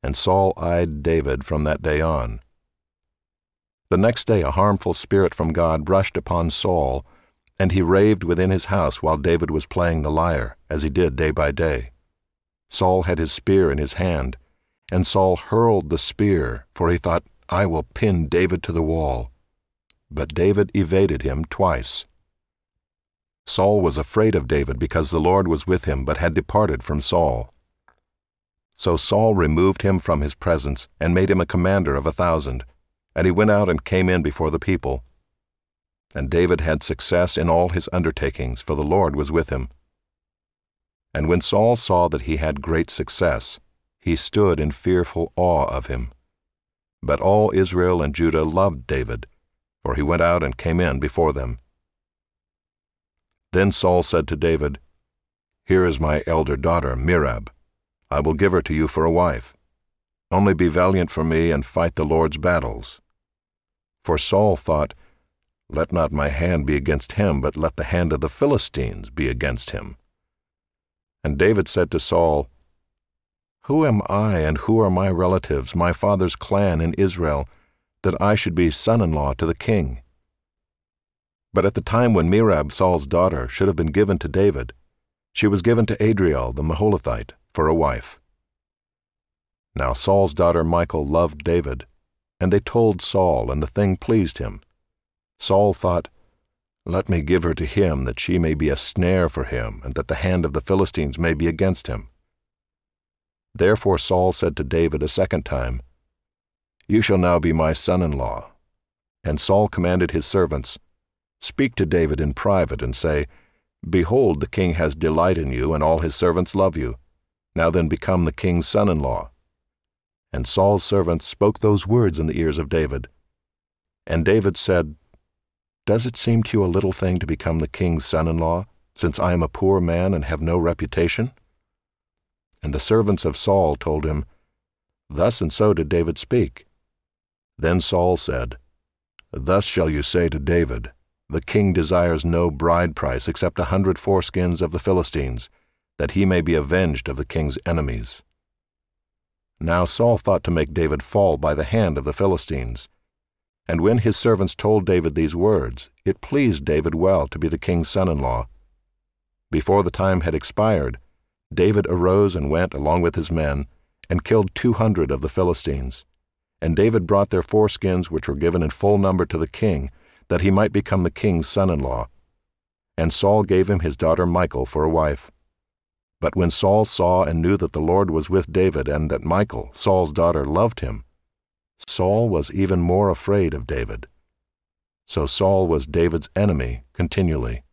And Saul eyed David from that day on. The next day a harmful spirit from God rushed upon Saul, and he raved within his house while David was playing the lyre, as he did day by day. Saul had his spear in his hand, and Saul hurled the spear, for he thought, I will pin David to the wall. But David evaded him twice. Saul was afraid of David because the Lord was with him, but had departed from Saul. So Saul removed him from his presence and made him a commander of 1,000, and he went out and came in before the people. And David had success in all his undertakings, for the Lord was with him. And when Saul saw that he had great success, he stood in fearful awe of him. But all Israel and Judah loved David, for he went out and came in before them. Then Saul said to David, Here is my elder daughter, Merab. I will give her to you for a wife. Only be valiant for me and fight the Lord's battles. For Saul thought, Let not my hand be against him, but let the hand of the Philistines be against him. And David said to Saul, Who am I and who are my relatives, my father's clan in Israel, that I should be son-in-law to the king? But at the time when Merab, Saul's daughter, should have been given to David, she was given to Adriel the Meholathite for a wife. Now Saul's daughter Michal loved David, and they told Saul, and the thing pleased him. Saul thought, Let me give her to him, that she may be a snare for him, and that the hand of the Philistines may be against him. Therefore Saul said to David a second time, You shall now be my son-in-law. And Saul commanded his servants, Speak to David in private, and say, Behold, the king has delight in you, and all his servants love you. Now then become the king's son-in-law. And Saul's servants spoke those words in the ears of David. And David said, Does it seem to you a little thing to become the king's son-in-law, since I am a poor man and have no reputation? And the servants of Saul told him, Thus and so did David speak. Then Saul said, Thus shall you say to David, The king desires no bride price except 100 foreskins of the Philistines, that he may be avenged of the king's enemies. Now Saul thought to make David fall by the hand of the Philistines. And when his servants told David these words, it pleased David well to be the king's son-in-law. Before the time had expired, David arose and went along with his men, and killed 200 of the Philistines. And David brought their foreskins, which were given in full number to the king, that he might become the king's son-in-law. And Saul gave him his daughter Michal for a wife. But when Saul saw and knew that the Lord was with David, and that Michal, Saul's daughter, loved him, Saul was even more afraid of David. So Saul was David's enemy continually.